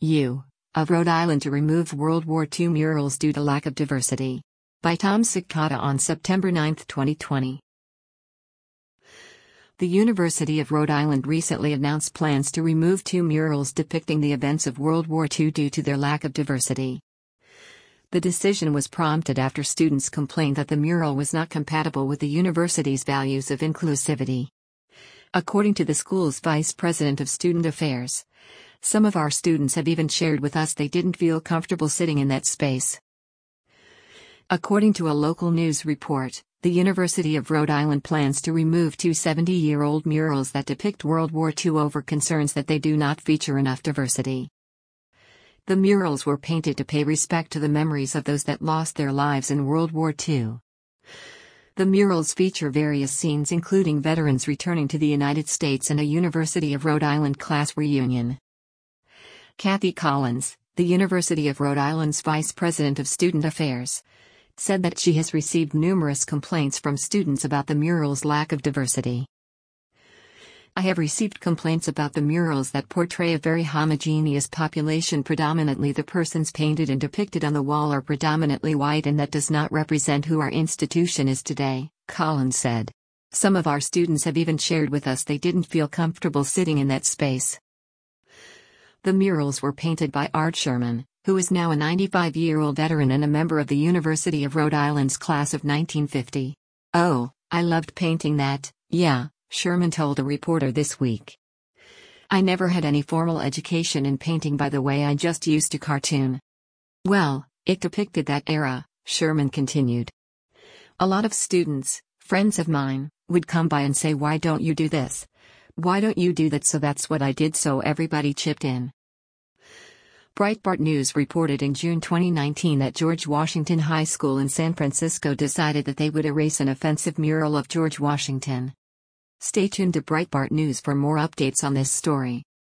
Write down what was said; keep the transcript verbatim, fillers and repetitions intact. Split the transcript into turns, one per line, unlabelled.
U of Rhode Island to remove World War Two murals due to lack of diversity. By Tom Sikata on September ninth, twenty twenty. The University of Rhode Island recently announced plans to remove two murals depicting the events of World War Two due to their lack of diversity. The decision was prompted after students complained that the mural was not compatible with the university's values of inclusivity. According to the school's vice president of student affairs, some of our students have even shared with us they didn't feel comfortable sitting in that space. According to a local news report, the University of Rhode Island plans to remove two seventy-year-old murals that depict World War Two over concerns that they do not feature enough diversity. The murals were painted to pay respect to the memories of those that lost their lives in World War Two. The murals feature various scenes including veterans returning to the United States and a University of Rhode Island class reunion. Kathy Collins, the University of Rhode Island's Vice President of Student Affairs, said that she has received numerous complaints from students about the mural's lack of diversity. I have received complaints about the murals that portray a very homogeneous population. Predominantly the persons painted and depicted on the wall are predominantly white, and that does not represent who our institution is today, Collins said. Some of our students have even shared with us they didn't feel comfortable sitting in that space. The murals were painted by Art Sherman, who is now a ninety-five-year-old veteran and a member of the University of Rhode Island's class of nineteen fifty. "Oh, I loved painting that, yeah," Sherman told a reporter this week. "I never had any formal education in painting, by the way, I just used to cartoon." Well, it depicted that era, Sherman continued. "A lot of students, friends of mine, would come by and say, 'Why don't you do this? Why don't you do that?' So that's what I did, so everybody chipped in." Breitbart News reported in June twenty nineteen that George Washington High School in San Francisco decided that they would erase an offensive mural of George Washington. Stay tuned to Breitbart News for more updates on this story.